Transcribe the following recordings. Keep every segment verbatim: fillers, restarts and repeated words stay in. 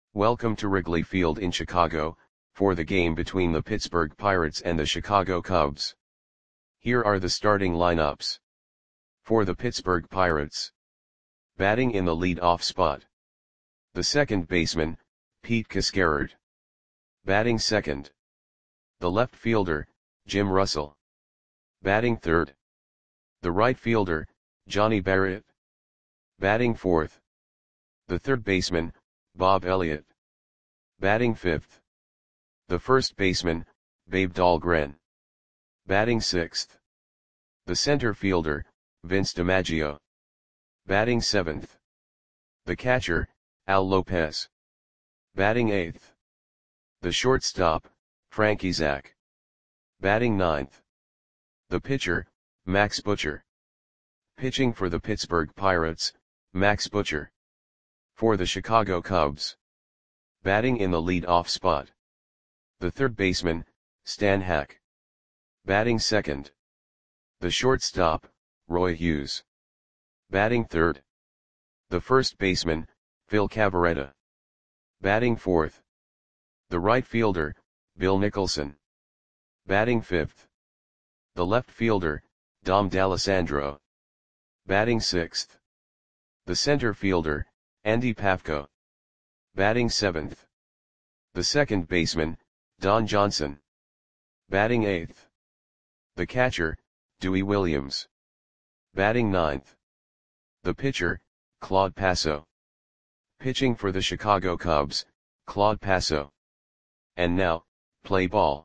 Welcome to Wrigley Field in Chicago, for the game between the Pittsburgh Pirates and the Chicago Cubs. Here are the starting lineups. For the Pittsburgh Pirates. Batting in the lead-off spot. The second baseman, Pete Cascarard. Batting second. The left fielder, Jim Russell. Batting third. The right fielder, Johnny Barrett. Batting fourth. The third baseman, Bob Elliott. Batting fifth. The first baseman, Babe Dahlgren. Batting sixth. The center fielder, Vince DiMaggio. Batting seventh. The catcher, Al Lopez. Batting eighth. The shortstop, Frankie Zach. Batting ninth. The pitcher, Max Butcher. Pitching for the Pittsburgh Pirates, Max Butcher. For the Chicago Cubs. Batting in the lead-off spot. The third baseman, Stan Hack. Batting second. The shortstop, Roy Hughes. Batting third. The first baseman, Phil Cavarretta. Batting fourth. The right fielder, Bill Nicholson. Batting fifth. The left fielder, Dom D'Alessandro. Batting sixth. The center fielder, Andy Pafko. Batting seventh. The second baseman, Don Johnson. Batting eighth. The catcher, Dewey Williams. Batting ninth. The pitcher, Claude Passo. Pitching for the Chicago Cubs, Claude Passo. And now, play ball.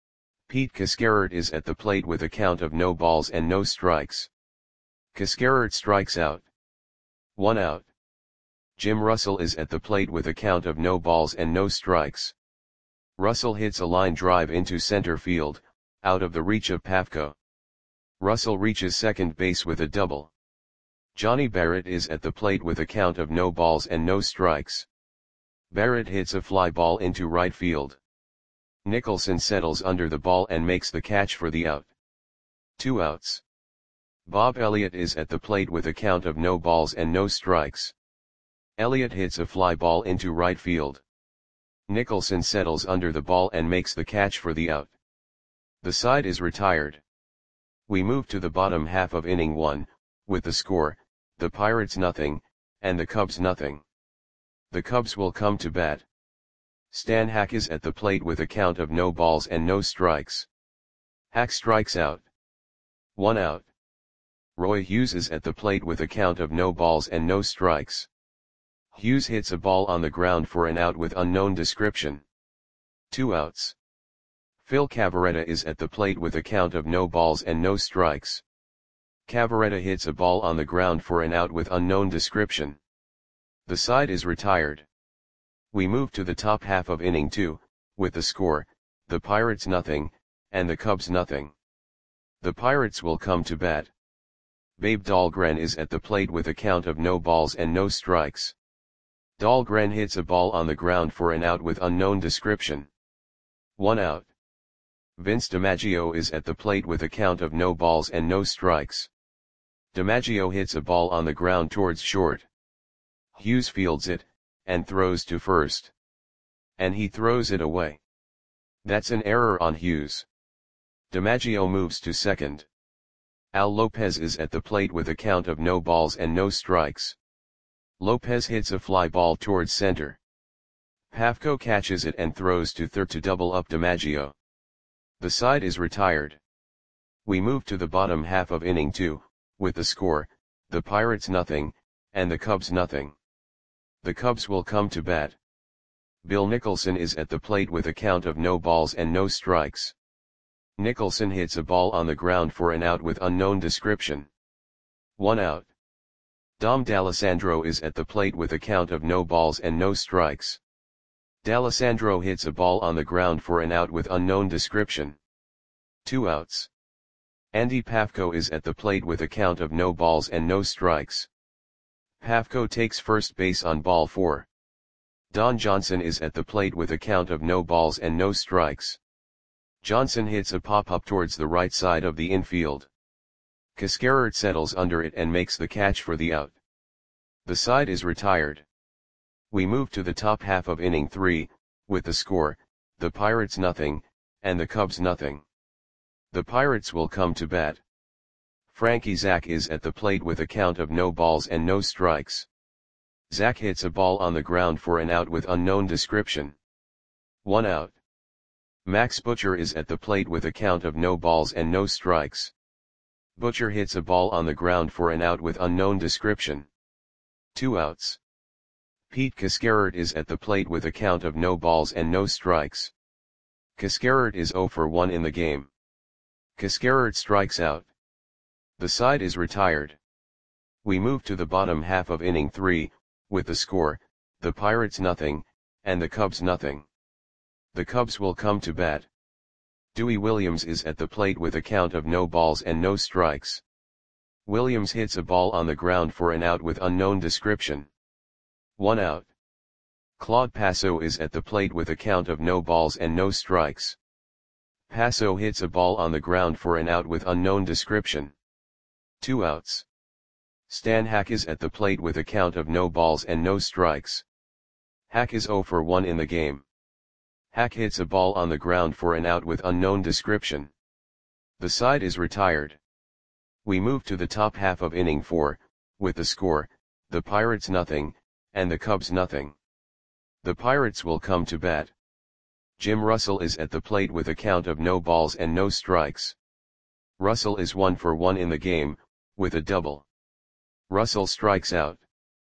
Pete Cascarard is at the plate with a count of no balls and no strikes. Cascarard strikes out. One out. Jim Russell is at the plate with a count of no balls and no strikes. Russell hits a line drive into center field, out of the reach of Pafko. Russell reaches second base with a double. Johnny Barrett is at the plate with a count of no balls and no strikes. Barrett hits a fly ball into right field. Nicholson settles under the ball and makes the catch for the out. Two outs. Bob Elliott is at the plate with a count of no balls and no strikes. Elliott hits a fly ball into right field. Nicholson settles under the ball and makes the catch for the out. The side is retired. We move to the bottom half of inning one, with the score, the Pirates nothing, and the Cubs nothing. The Cubs will come to bat. Stan Hack is at the plate with a count of no balls and no strikes. Hack strikes out. One out. Roy Hughes is at the plate with a count of no balls and no strikes. Hughes hits a ball on the ground for an out with unknown description. Two outs. Phil Cavarretta is at the plate with a count of no balls and no strikes. Cavarretta hits a ball on the ground for an out with unknown description. The side is retired. We move to the top half of inning two, with the score, the Pirates nothing, and the Cubs nothing. The Pirates will come to bat. Babe Dahlgren is at the plate with a count of no balls and no strikes. Dahlgren hits a ball on the ground for an out with unknown description. One out. Vince DiMaggio is at the plate with a count of no balls and no strikes. DiMaggio hits a ball on the ground towards short. Hughes fields it, and throws to first. And he throws it away. That's an error on Hughes. DiMaggio moves to second. Al Lopez is at the plate with a count of no balls and no strikes. Lopez hits a fly ball towards center. Pafko catches it and throws to third to double up DiMaggio. The side is retired. We move to the bottom half of inning two, with the score, the Pirates nothing, and the Cubs nothing. The Cubs will come to bat. Bill Nicholson is at the plate with a count of no balls and no strikes. Nicholson hits a ball on the ground for an out with unknown description. One out. Dom D'Alessandro is at the plate with a count of no balls and no strikes. D'Alessandro hits a ball on the ground for an out with unknown description. Two outs. Andy Pafko is at the plate with a count of no balls and no strikes. Pafko takes first base on ball four. Don Johnson is at the plate with a count of no balls and no strikes. Johnson hits a pop-up towards the right side of the infield. Cascarard settles under it and makes the catch for the out. The side is retired. We move to the top half of inning three, with the score, the Pirates nothing, and the Cubs nothing. The Pirates will come to bat. Frankie Zach is at the plate with a count of no balls and no strikes. Zach hits a ball on the ground for an out with unknown description. One out. Max Butcher is at the plate with a count of no balls and no strikes. Butcher hits a ball on the ground for an out with unknown description. Two outs. Pete Cascarert is at the plate with a count of no balls and no strikes. Cascarert is oh for one in the game. Cascarert strikes out. The side is retired. We move to the bottom half of inning three, with the score, the Pirates nothing, and the Cubs nothing. The Cubs will come to bat. Dewey Williams is at the plate with a count of no balls and no strikes. Williams hits a ball on the ground for an out with unknown description. One out. Claude Passo is at the plate with a count of no balls and no strikes. Passo hits a ball on the ground for an out with unknown description. Two outs. Stan Hack is at the plate with a count of no balls and no strikes. Hack is oh for one in the game. Hack hits a ball on the ground for an out with unknown description. The side is retired. We move to the top half of inning four, with the score, the Pirates nothing, and the Cubs nothing. The Pirates will come to bat. Jim Russell is at the plate with a count of no balls and no strikes. Russell is one for one in the game, with a double. Russell strikes out.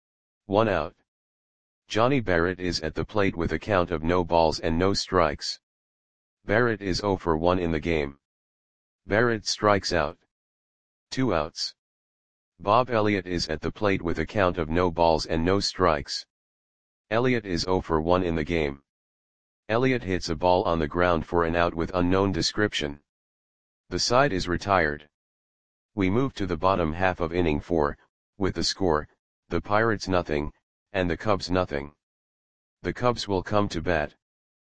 One out. Johnny Barrett is at the plate with a count of no balls and no strikes. Barrett is oh for one in the game. Barrett strikes out. Two outs. Bob Elliott is at the plate with a count of no balls and no strikes. Elliott is oh for one in the game. Elliott hits a ball on the ground for an out with unknown description. The side is retired. We move to the bottom half of inning four, with the score, the Pirates nothing, and the Cubs nothing. The Cubs will come to bat.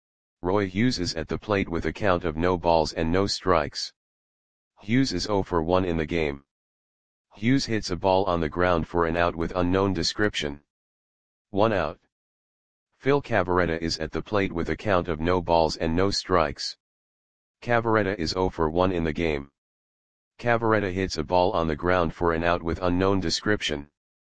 Roy Hughes is at the plate with a count of no balls and no strikes. Hughes is oh for one in the game. Hughes hits a ball on the ground for an out with unknown description. One out. Phil Cavarretta is at the plate with a count of no balls and no strikes. Cavarretta is oh for one in the game. Cavarretta hits a ball on the ground for an out with unknown description.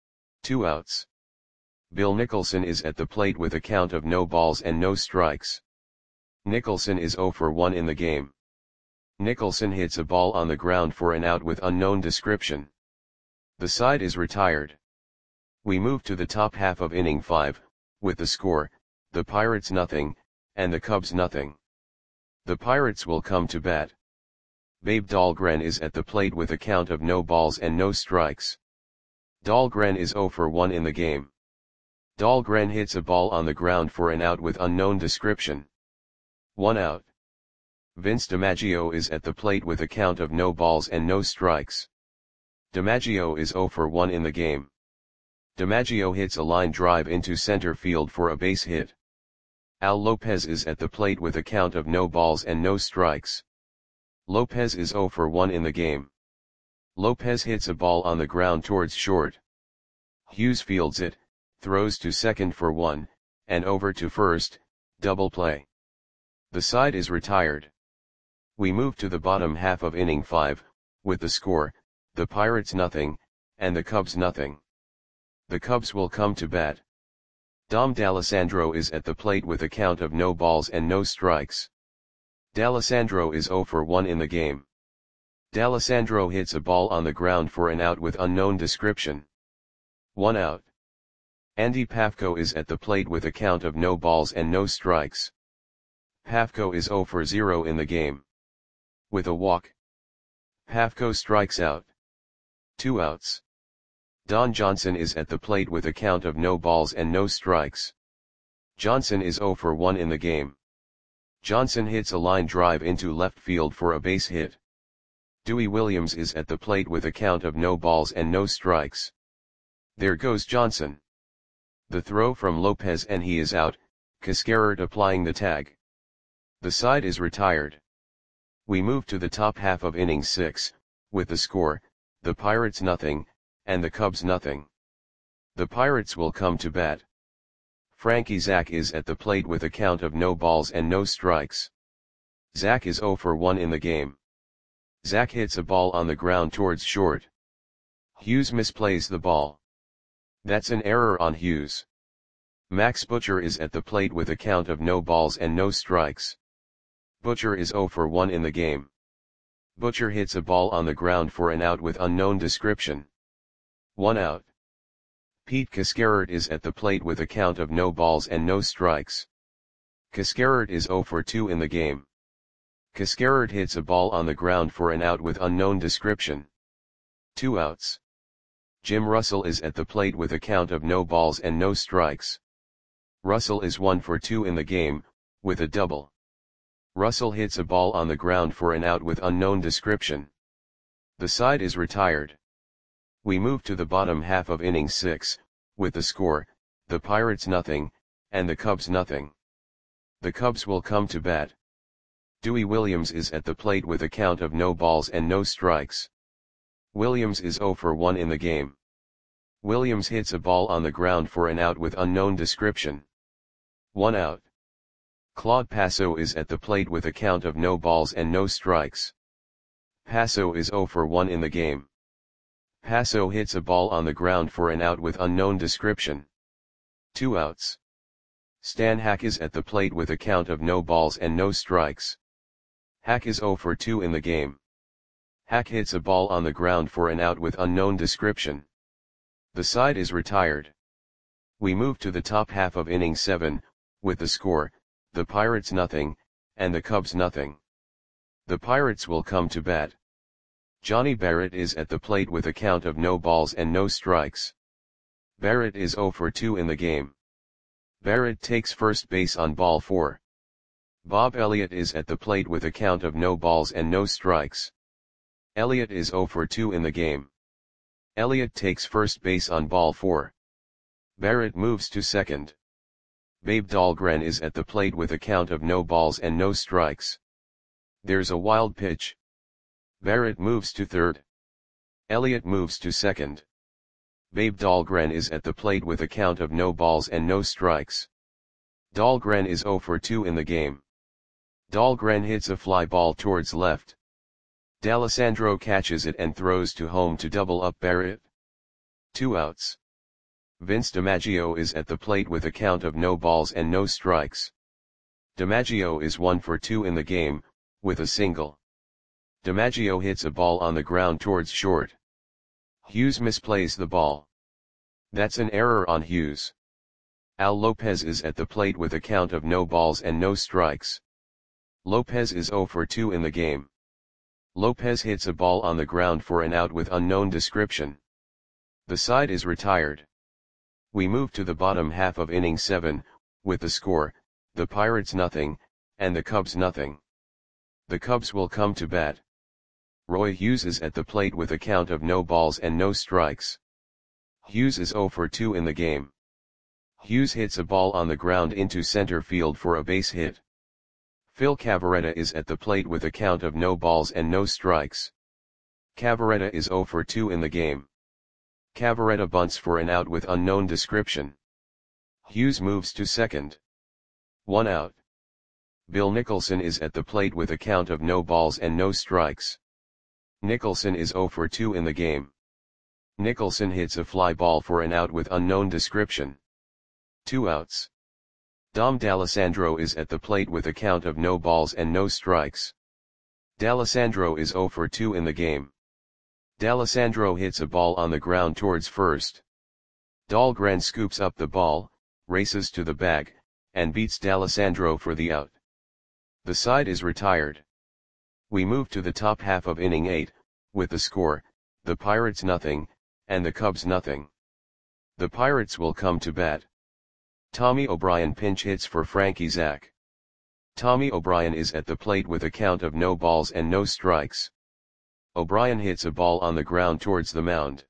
Two outs. Bill Nicholson is at the plate with a count of no balls and no strikes. Nicholson is oh for one in the game. Nicholson hits a ball on the ground for an out with unknown description. The side is retired. We move to the top half of inning five, with the score, the Pirates nothing, and the Cubs nothing. The Pirates will come to bat. Babe Dahlgren is at the plate with a count of no balls and no strikes. Dahlgren is oh for one in the game. Dahlgren hits a ball on the ground for an out with unknown description. One out. Vince DiMaggio is at the plate with a count of no balls and no strikes. DiMaggio is oh for one in the game. DiMaggio hits a line drive into center field for a base hit. Al Lopez is at the plate with a count of no balls and no strikes. Lopez is oh for one in the game. Lopez hits a ball on the ground towards short. Hughes fields it, throws to second for one, and over to first, double play. The side is retired. We move to the bottom half of inning five, with the score, the Pirates nothing, and the Cubs nothing. The Cubs will come to bat. Dom D'Alessandro is at the plate with a count of no balls and no strikes. D'Alessandro is oh for one in the game. D'Alessandro hits a ball on the ground for an out with unknown description. One out. Andy Pafko is at the plate with a count of no balls and no strikes. Pafko is oh for zero in the game. With a walk. Pafko strikes out. Two outs. Don Johnson is at the plate with a count of no balls and no strikes. Johnson is oh for one in the game. Johnson hits a line drive into left field for a base hit. Dewey Williams is at the plate with a count of no balls and no strikes. There goes Johnson. The throw from Lopez and he is out, Cascarert applying the tag. The side is retired. We move to the top half of inning six, with the score, the Pirates nothing, and the Cubs nothing. The Pirates will come to bat. Frankie Zach is at the plate with a count of no balls and no strikes. Zach is zero for one in the game. Zach hits a ball on the ground towards short. Hughes misplays the ball. That's an error on Hughes. Max Butcher is at the plate with a count of no balls and no strikes. Butcher is zero for one in the game. Butcher hits a ball on the ground for an out with unknown description. One out. Pete Cascarert is at the plate with a count of no balls and no strikes. Cascarert is zero for two in the game. Cascarert hits a ball on the ground for an out with unknown description. Two outs. Jim Russell is at the plate with a count of no balls and no strikes. Russell is one for two in the game, with a double. Russell hits a ball on the ground for an out with unknown description. The side is retired. We move to the bottom half of inning six, with the score, the Pirates nothing, and the Cubs nothing. The Cubs will come to bat. Dewey Williams is at the plate with a count of no balls and no strikes. Williams is zero for one in the game. Williams hits a ball on the ground for an out with unknown description. One out. Claude Passo is at the plate with a count of no balls and no strikes. Passo is zero for one in the game. Passo hits a ball on the ground for an out with unknown description. Two outs. Stan Hack is at the plate with a count of no balls and no strikes. Hack is zero for two in the game. Hack hits a ball on the ground for an out with unknown description. The side is retired. We move to the top half of inning seven, with the score, the Pirates nothing, and the Cubs nothing. The Pirates will come to bat. Johnny Barrett is at the plate with a count of no balls and no strikes. Barrett is zero for two in the game. Barrett takes first base on ball four. Bob Elliott is at the plate with a count of no balls and no strikes. Elliott is zero for two in the game. Elliott takes first base on ball four. Barrett moves to second. Babe Dahlgren is at the plate with a count of no balls and no strikes. There's a wild pitch. Barrett moves to third. Elliott moves to second. Babe Dahlgren is at the plate with a count of no balls and no strikes. Dahlgren is zero for two in the game. Dahlgren hits a fly ball towards left. D'Alessandro catches it and throws to home to double up Barrett. Two outs. Vince DiMaggio is at the plate with a count of no balls and no strikes. DiMaggio is one for two in the game, with a single. DiMaggio hits a ball on the ground towards short. Hughes misplays the ball. That's an error on Hughes. Al Lopez is at the plate with a count of no balls and no strikes. Lopez is zero for two in the game. Lopez hits a ball on the ground for an out with unknown description. The side is retired. We move to the bottom half of inning seven, with the score, the Pirates nothing, and the Cubs nothing. The Cubs will come to bat. Roy Hughes is at the plate with a count of no balls and no strikes. Hughes is zero for two in the game. Hughes hits a ball on the ground into center field for a base hit. Phil Cavarretta is at the plate with a count of no balls and no strikes. Cavarretta is zero for two in the game. Cavarretta bunts for an out with unknown description. Hughes moves to second. One out. Bill Nicholson is at the plate with a count of no balls and no strikes. Nicholson is zero for two in the game. Nicholson hits a fly ball for an out with unknown description. Two outs. Dom D'Alessandro is at the plate with a count of no balls and no strikes. D'Alessandro is zero for two in the game. D'Alessandro hits a ball on the ground towards first. Dahlgren scoops up the ball, races to the bag, and beats D'Alessandro for the out. The side is retired. We move to the top half of inning eight, with the score, the Pirates nothing, and the Cubs nothing. The Pirates will come to bat. Tommy O'Brien pinch hits for Frankie Zach. Tommy O'Brien is at the plate with a count of no balls and no strikes. O'Brien hits a ball on the ground towards the mound.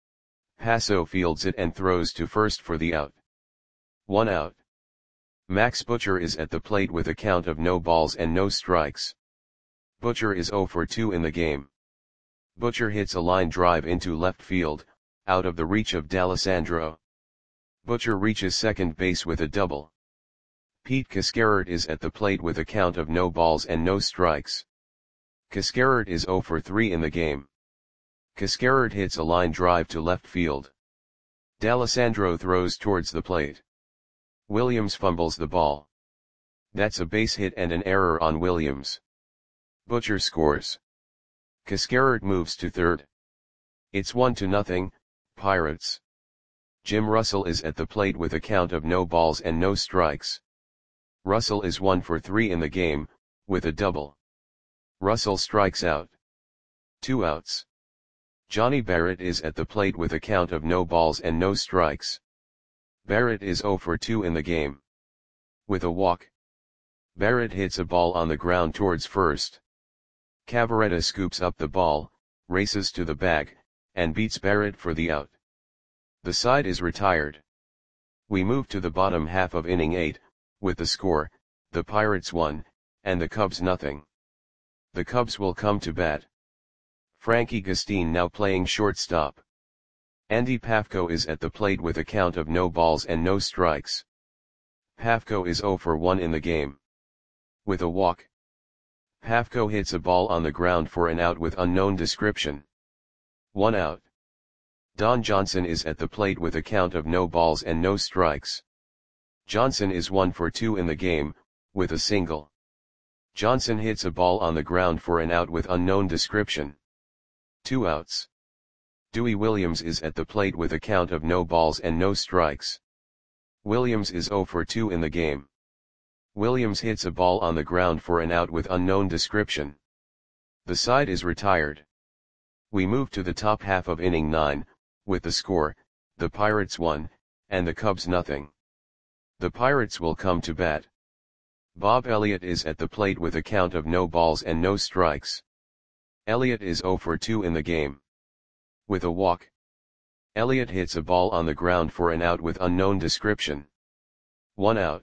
Passo fields it and throws to first for the out. One out. Max Butcher is at the plate with a count of no balls and no strikes. Butcher is zero for two in the game. Butcher hits a line drive into left field, out of the reach of D'Alessandro. Butcher reaches second base with a double. Pete Cascarert is at the plate with a count of no balls and no strikes. Cascarert is zero for three in the game. Cascarert hits a line drive to left field. D'Alessandro throws towards the plate. Williams fumbles the ball. That's a base hit and an error on Williams. Butcher scores. Cascarert moves to third. It's one to nothing, Pirates. Jim Russell is at the plate with a count of no balls and no strikes. Russell is one for three in the game, with a double. Russell strikes out. Two outs. Johnny Barrett is at the plate with a count of no balls and no strikes. Barrett is zero for two in the game. With a walk. Barrett hits a ball on the ground towards first. Cavarretta scoops up the ball, races to the bag, and beats Barrett for the out. The side is retired. We move to the bottom half of inning eight, with the score, the Pirates one, and the Cubs nothing. The Cubs will come to bat. Frankie Gustine now playing shortstop. Andy Pafko is at the plate with a count of no balls and no strikes. Pafko is zero for one in the game. With a walk. Pafko hits a ball on the ground for an out with unknown description. One out. Don Johnson is at the plate with a count of no balls and no strikes. Johnson is one for two in the game, with a single. Johnson hits a ball on the ground for an out with unknown description. Two outs. Dewey Williams is at the plate with a count of no balls and no strikes. Williams is zero for two in the game. Williams hits a ball on the ground for an out with unknown description. The side is retired. We move to the top half of inning nine, with the score, the Pirates one, and the Cubs nothing. The Pirates will come to bat. Bob Elliott is at the plate with a count of no balls and no strikes. Elliott is zero for two in the game. With a walk. Elliott hits a ball on the ground for an out with unknown description. One out.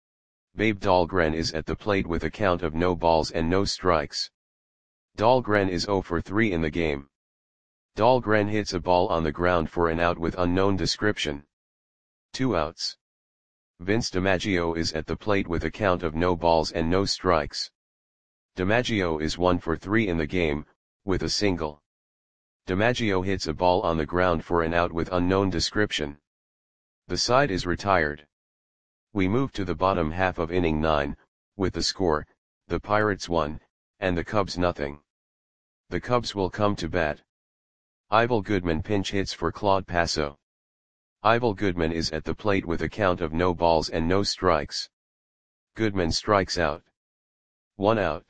Babe Dahlgren is at the plate with a count of no balls and no strikes. Dahlgren is zero for three in the game. Dahlgren hits a ball on the ground for an out with unknown description. Two outs. Vince DiMaggio is at the plate with a count of no balls and no strikes. DiMaggio is one for three in the game, with a single. DiMaggio hits a ball on the ground for an out with unknown description. The side is retired. We move to the bottom half of inning nine, with the score, the Pirates one, and the Cubs nothing. The Cubs will come to bat. Ivel Goodman pinch hits for Claude Passo. Ivel Goodman is at the plate with a count of no balls and no strikes. Goodman strikes out. One out.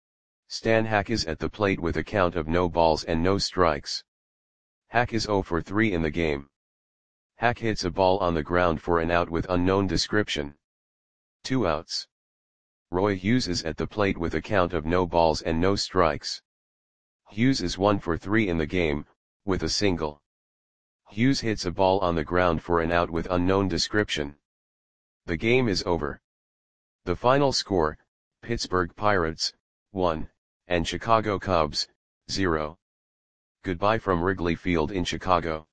Stan Hack is at the plate with a count of no balls and no strikes. Hack is zero for three in the game. Hack hits a ball on the ground for an out with unknown description. Two outs. Roy Hughes is at the plate with a count of no balls and no strikes. Hughes is one for three in the game, with a single. Hughes hits a ball on the ground for an out with unknown description. The game is over. The final score, Pittsburgh Pirates, one, and Chicago Cubs, zero. Goodbye from Wrigley Field in Chicago.